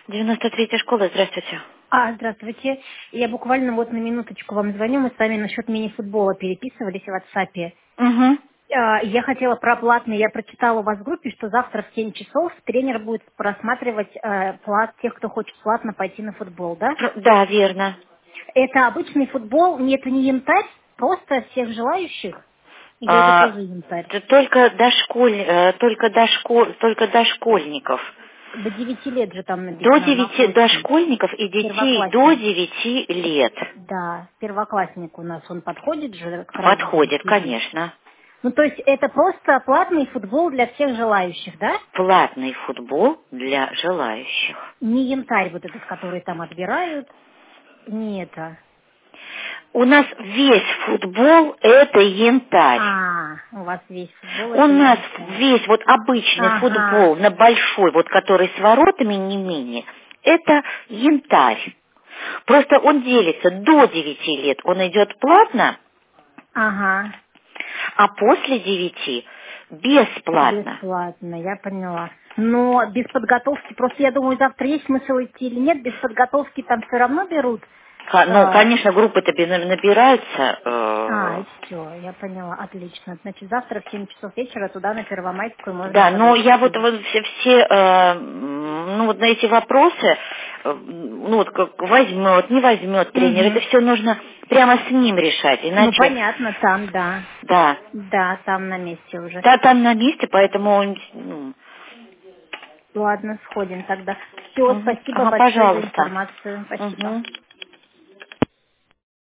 93-я школа, здравствуйте. Здравствуйте. Я буквально вот на минуточку вам звоню. Мы с вами насчет мини-футбола переписывались в WhatsApp. Угу. Я хотела про платный. Я прочитала у вас в группе, что завтра в 7 часов тренер будет просматривать тех, кто хочет платно пойти на футбол, да? Да, верно. Это обычный футбол, это не янтарь, просто всех желающих? Или это А, тоже янтарь? только дошкольников. До 9 лет же там До написано, 9 молочный. дошкольников и детей до Первоклассник. 9 лет. Да, первоклассник у нас, он подходит же к родителям Подходит, сидеть. конечно. Ну, то есть это просто платный футбол для всех желающих, да? Платный футбол для желающих. Не янтарь вот этот, который там отбирают, не это. У нас весь футбол это янтарь. У вас весь футбол У это нас янтарь. весь вот обычный Ага, футбол на большой, вот который с воротами не менее, это янтарь. Просто он делится до 9 лет, он идет платно, ага, а после 9 бесплатно. бесплатно, я поняла. Но без подготовки, просто я думаю, завтра есть смысл идти или нет, без подготовки там все равно берут. Ну, А, конечно, группы-то набираются. и все, я поняла, отлично. Значит, завтра в 7 часов вечера туда на Первомайскую можно Да, но подойти я вот, сходить. вот все ну вот на эти вопросы, ну вот как возьмет, не возьмет тренер, это Угу. все нужно прямо с ним решать, Ну, иначе, понятно, там, да. да, Да, там на месте уже. да, там на месте, поэтому, ну, Ладно, сходим тогда. Все, спасибо ага, большое за пожалуйста. информацию. Спасибо. Мгм.